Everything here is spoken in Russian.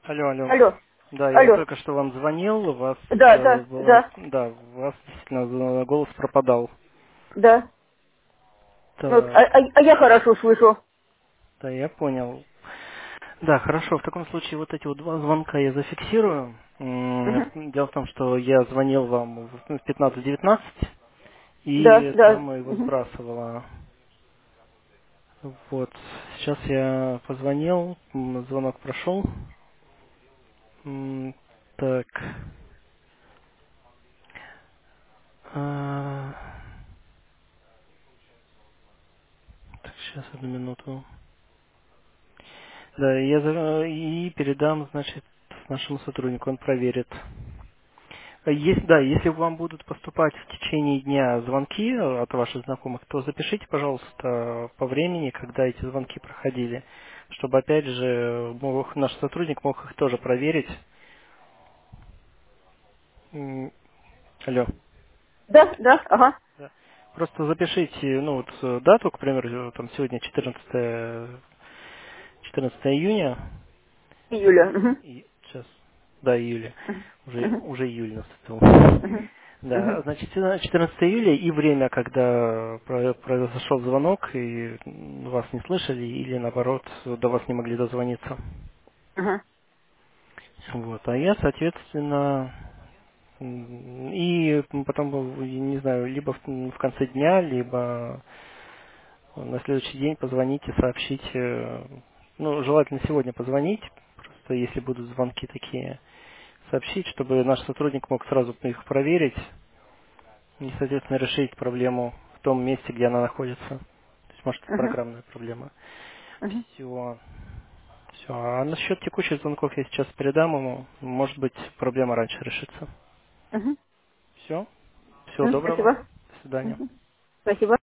Алло, алло. Алло. Да, я Алло. только что вам звонил, у вас Да, да, да, да, у вас действительно голос пропадал. да. Ну, вот, Так, а я хорошо слышу. да, я понял. Да, хорошо. В таком случае вот эти вот два звонка я зафиксирую. Мгм. Дело в том, что я звонил вам в 15:19 Да, и да. там его Мгм. сбрасывало. Вот. Сейчас я позвонил, звонок прошел. Так. А, Так, сейчас, одну минуту. Да, и передам, значит, нашему сотруднику, он проверит. Да, если вам будут поступать в течение дня звонки от ваших знакомых, то запишите, пожалуйста, по времени, когда эти звонки проходили, чтобы, опять же, наш сотрудник мог их тоже проверить. Алло. Да, да, ага. Да. Просто запишите, ну вот дату, к примеру, там сегодня 14 июня, Июля. Мгм. сейчас, да, июля, Мгм. уже июль наступил. Мгм. Да, Мгм. значит, 14 июля и время, когда произошел звонок и вас не слышали, или наоборот, до вас не могли дозвониться. Мгм. Вот, а я, соответственно, и потом, не знаю, либо в конце дня, либо на следующий день позвоните, сообщите, ну, желательно сегодня позвонить, просто если будут звонки такие, сообщить, чтобы наш сотрудник мог сразу их проверить и, соответственно, решить проблему в том месте, где она находится. То есть, может, это Мгм. программная проблема. Мгм. Все. Все. А насчет текущих звонков я сейчас передам ему. Может быть, проблема раньше решится. Мгм. Все. Всего доброго. Спасибо. До свидания. Мгм. Спасибо.